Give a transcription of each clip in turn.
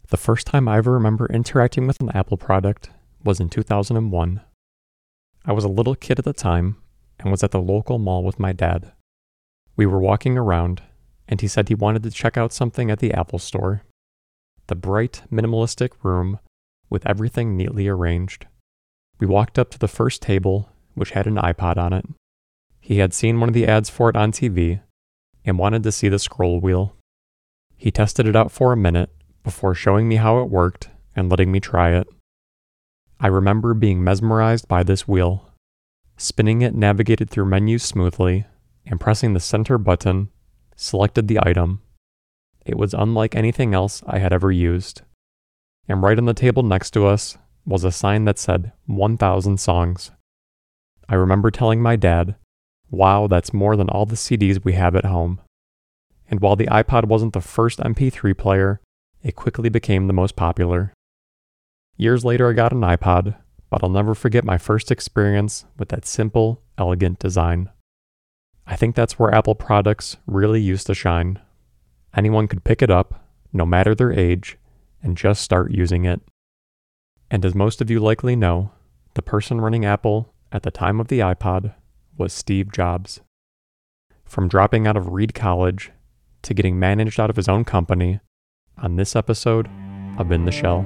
The first time I ever remember interacting with an Apple product was in 2001. I was a little kid at the time and was at the local mall with my dad. We were walking around, and he said he wanted to check out something at the Apple store. The bright, minimalistic room with everything neatly arranged. We walked up to the first table, which had an iPod on it. He had seen one of the ads for it on TV and wanted to see the scroll wheel. He tested it out for a minute before showing me how it worked and letting me try it. I remember being mesmerized by this wheel. Spinning it navigated through menus smoothly, and pressing the center button selected the item. It was unlike anything else I had ever used. And right on the table next to us was a sign that said 1,000 songs. I remember telling my dad, "Wow, that's more than all the CDs we have at home." And while the iPod wasn't the first MP3 player, it quickly became the most popular. Years later, I got an iPod, but I'll never forget my first experience with that simple, elegant design. I think that's where Apple products really used to shine. Anyone could pick it up, no matter their age, and just start using it. And as most of you likely know, the person running Apple at the time of the iPod was Steve Jobs. From dropping out of Reed College to getting managed out of his own company, on this episode of In the Shell.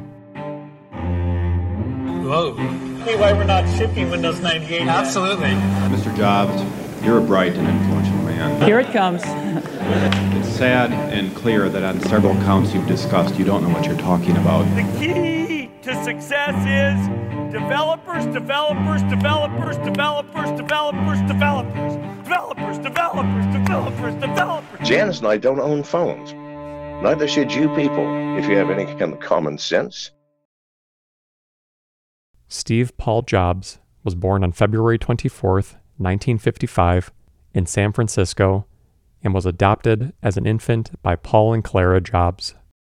Whoa. Hey, why we're not shipping Windows 98? Absolutely. Mr. Jobs, you're a bright and influential man. Here it comes. It's sad and clear that on several counts you've discussed, you don't know what you're talking about. The key to success is developers, developers, developers, developers, developers, developers, developers, developers, developers, developers. Janice and I don't own phones. Neither should you people, if you have any kind of common sense. Steve Paul Jobs was born on February 24th, 1955, in San Francisco, and was adopted as an infant by Paul and Clara Jobs.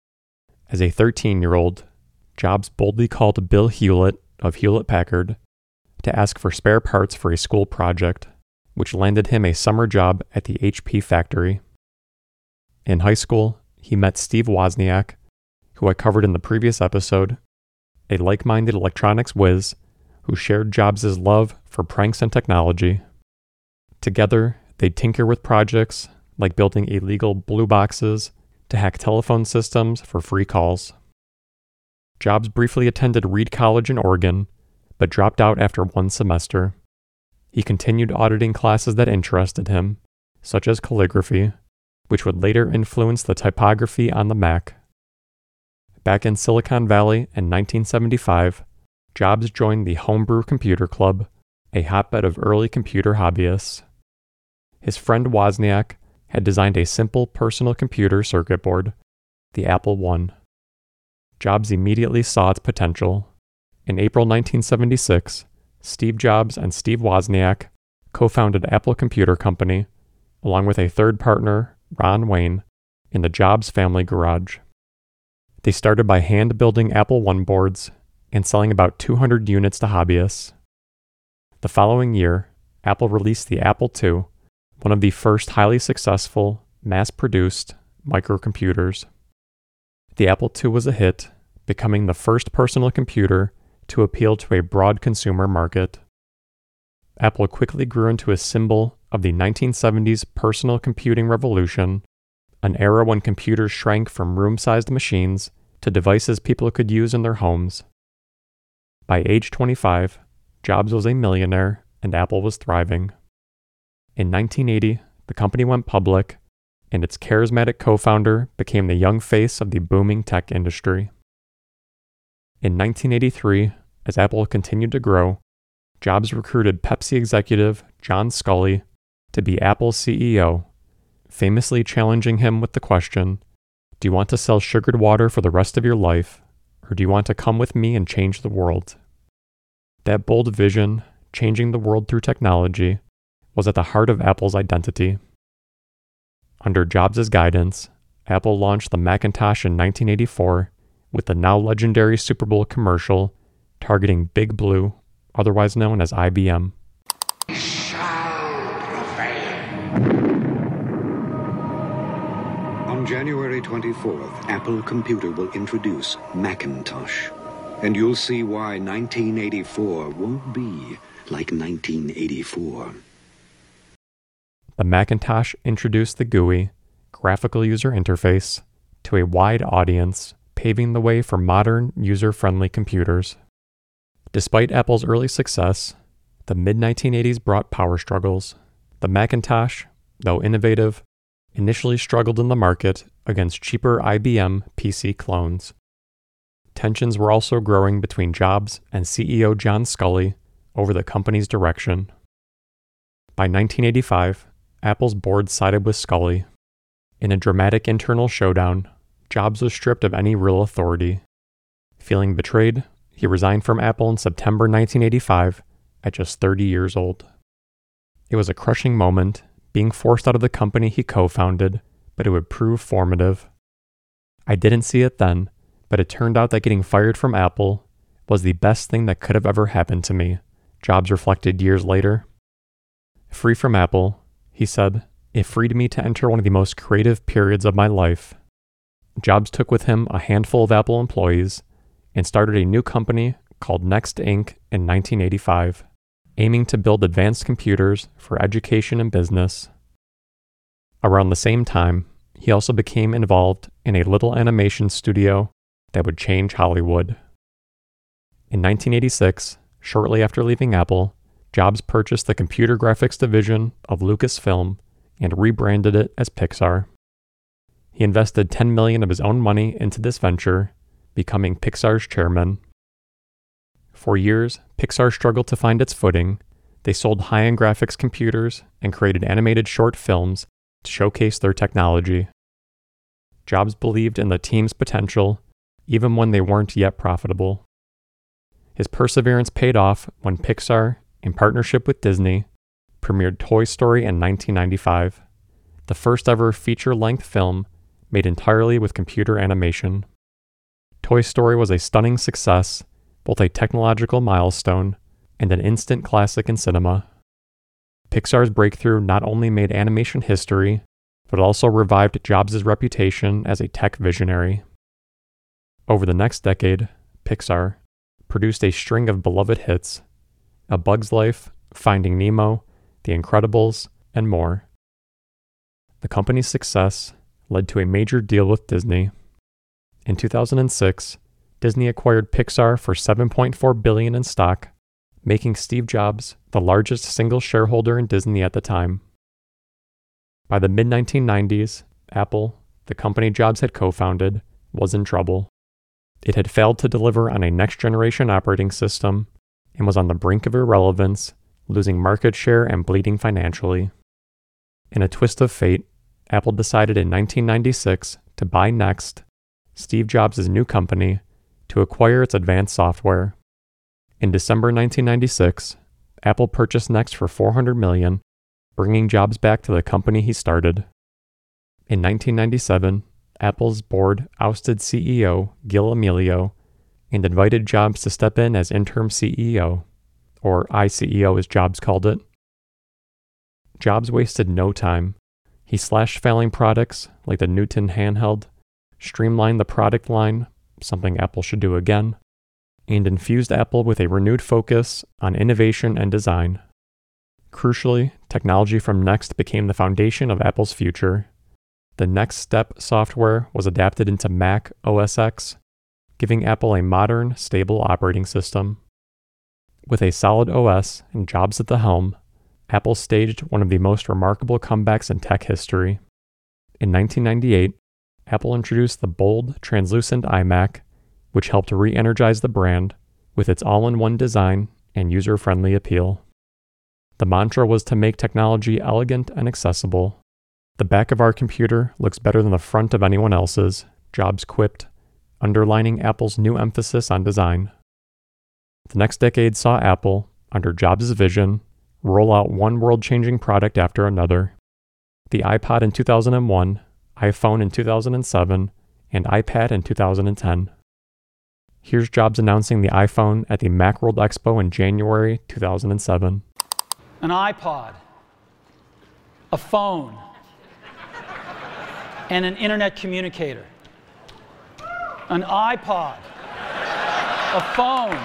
As a 13-year-old, Jobs boldly called Bill Hewlett of Hewlett-Packard to ask for spare parts for a school project, which landed him a summer job at the HP factory. In high school, he met Steve Wozniak, who I covered in the previous episode, a like-minded electronics whiz who shared Jobs' love for pranks and technology. Together, they'd tinker with projects like building illegal blue boxes to hack telephone systems for free calls. Jobs briefly attended Reed College in Oregon, but dropped out after one semester. He continued auditing classes that interested him, such as calligraphy, which would later influence the typography on the Mac. Back in Silicon Valley in 1975, Jobs joined the Homebrew Computer Club, a hotbed of early computer hobbyists. His friend Wozniak had designed a simple personal computer circuit board, the Apple I. Jobs immediately saw its potential. In April 1976, Steve Jobs and Steve Wozniak co-founded Apple Computer Company, along with a third partner, Ron Wayne, in the Jobs family garage. They started by hand-building Apple I boards and selling about 200 units to hobbyists. The following year, Apple released the Apple II, one of the first highly successful, mass-produced microcomputers. The Apple II was a hit, becoming the first personal computer to appeal to a broad consumer market. Apple quickly grew into a symbol of the 1970s personal computing revolution, an era when computers shrank from room-sized machines to devices people could use in their homes. By age 25, Jobs was a millionaire and Apple was thriving. In 1980, the company went public, and its charismatic co-founder became the young face of the booming tech industry. In 1983, as Apple continued to grow, Jobs recruited Pepsi executive John Sculley to be Apple's CEO, famously challenging him with the question, "Do you want to sell sugared water for the rest of your life, or do you want to come with me and change the world?" That bold vision, changing the world through technology, was at the heart of Apple's identity. Under Jobs' guidance, Apple launched the Macintosh in 1984 with the now legendary Super Bowl commercial targeting Big Blue, otherwise known as IBM. On January January 24th, Apple Computer will introduce Macintosh. And you'll see why 1984 won't be like 1984. The Macintosh introduced the GUI, graphical user interface, to a wide audience, paving the way for modern, user-friendly computers. Despite Apple's early success, the mid-1980s brought power struggles. The Macintosh, though innovative, initially struggled in the market against cheaper IBM PC clones. Tensions were also growing between Jobs and CEO John Sculley over the company's direction. By 1985, Apple's board sided with Sculley. In a dramatic internal showdown, Jobs was stripped of any real authority. Feeling betrayed, he resigned from Apple in September 1985 at just 30 years old. It was a crushing moment, being forced out of the company he co-founded, but it would prove formative. I didn't see it then, but it turned out that getting fired from Apple was the best thing that could have ever happened to me, Jobs reflected years later. Free from Apple, he said, it freed me to enter one of the most creative periods of my life. Jobs took with him a handful of Apple employees and started a new company called Next Inc. in 1985, aiming to build advanced computers for education and business. Around the same time, he also became involved in a little animation studio that would change Hollywood. In 1986, shortly after leaving Apple, Jobs purchased the computer graphics division of Lucasfilm and rebranded it as Pixar. He invested $10 million of his own money into this venture, becoming Pixar's chairman. For years, Pixar struggled to find its footing. They sold high-end graphics computers and created animated short films to showcase their technology. Jobs believed in the team's potential, even when they weren't yet profitable. His perseverance paid off when Pixar, in partnership with Disney, premiered Toy Story in 1995, the first ever feature-length film made entirely with computer animation. Toy Story was a stunning success, both a technological milestone and an instant classic in cinema. Pixar's breakthrough not only made animation history, but also revived Jobs' reputation as a tech visionary. Over the next decade, Pixar produced a string of beloved hits: A Bug's Life, Finding Nemo, The Incredibles, and more. The company's success led to a major deal with Disney. In 2006, Disney acquired Pixar for $7.4 billion in stock, making Steve Jobs the largest single shareholder in Disney at the time. By the mid-1990s, Apple, the company Jobs had co-founded, was in trouble. It had failed to deliver on a next-generation operating system and was on the brink of irrelevance, losing market share and bleeding financially. In a twist of fate, Apple decided in 1996 to buy Next, Steve Jobs' new company, to acquire its advanced software. In December 1996, Apple purchased Next for $400 million, bringing Jobs back to the company he started. In 1997, Apple's board ousted CEO Gil Amelio and invited Jobs to step in as interim CEO, or ICEO as Jobs called it. Jobs wasted no time. He slashed failing products like the Newton handheld, streamlined the product line, something Apple should do again, and infused Apple with a renewed focus on innovation and design. Crucially, technology from Next became the foundation of Apple's future. The Next Step software was adapted into Mac OS X, giving Apple a modern, stable operating system. With a solid OS and Jobs at the helm, Apple staged one of the most remarkable comebacks in tech history. In 1998, Apple introduced the bold, translucent iMac, which helped re-energize the brand with its all-in-one design and user-friendly appeal. The mantra was to make technology elegant and accessible. "The back of our computer looks better than the front of anyone else's," Jobs quipped, underlining Apple's new emphasis on design. The next decade saw Apple, under Jobs' vision, roll out one world-changing product after another. The iPod in 2001, iPhone in 2007, and iPad in 2010. Here's Jobs announcing the iPhone at the Macworld Expo in January 2007. An iPod. A phone. and an internet communicator, an iPod, a phone.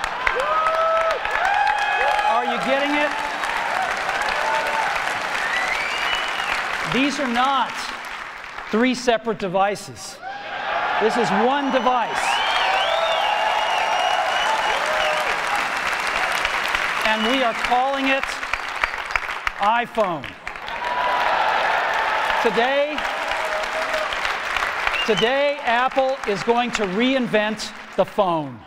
Are you getting it? These are not 3 separate devices. This is one device. And we are calling it iPhone. Today, Apple is going to reinvent the phone.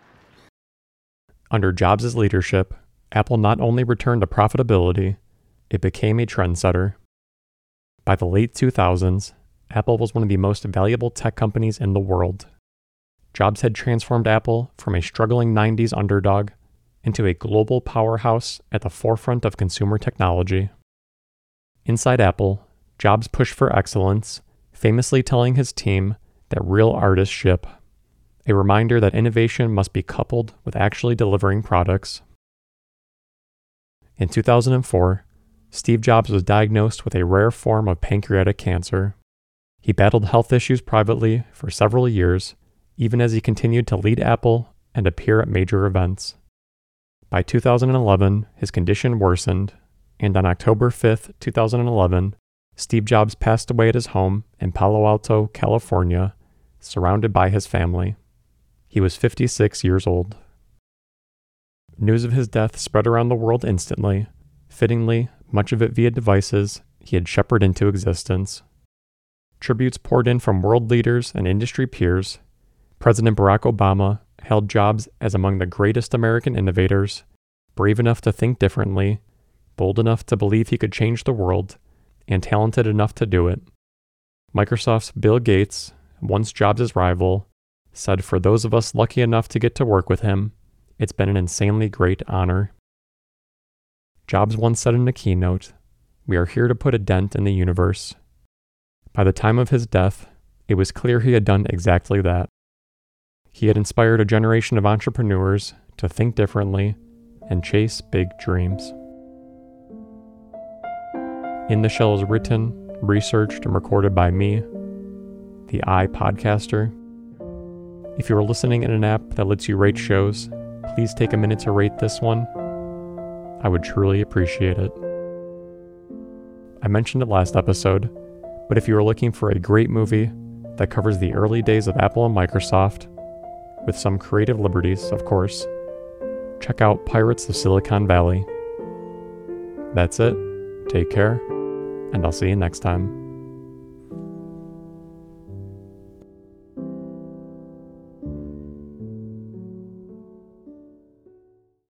Under Jobs' leadership, Apple not only returned to profitability, it became a trendsetter. By the late 2000s, Apple was one of the most valuable tech companies in the world. Jobs had transformed Apple from a struggling 90s underdog into a global powerhouse at the forefront of consumer technology. Inside Apple, Jobs pushed for excellence, famously telling his team that real artists ship, a reminder that innovation must be coupled with actually delivering products. In 2004, Steve Jobs was diagnosed with a rare form of pancreatic cancer. He battled health issues privately for several years, even as he continued to lead Apple and appear at major events. By 2011, his condition worsened, and on October 5, 2011, Steve Jobs passed away at his home in Palo Alto, California, surrounded by his family. He was 56 years old. News of his death spread around the world instantly, fittingly, much of it via devices he had shepherded into existence. Tributes poured in from world leaders and industry peers. President Barack Obama hailed Jobs as among the greatest American innovators, brave enough to think differently, bold enough to believe he could change the world, and talented enough to do it. Microsoft's Bill Gates, once Jobs' rival, said for those of us lucky enough to get to work with him, it's been an insanely great honor. Jobs once said in a keynote, "We are here to put a dent in the universe." By the time of his death, it was clear he had done exactly that. He had inspired a generation of entrepreneurs to think differently and chase big dreams. In the Shell is written, researched, and recorded by me, the iPodcaster. If you are listening in an app that lets you rate shows, please take a minute to rate this one. I would truly appreciate it. I mentioned it last episode, but if you are looking for a great movie that covers the early days of Apple and Microsoft, with some creative liberties, of course, check out Pirates of Silicon Valley. That's it. Take care, and I'll see you next time.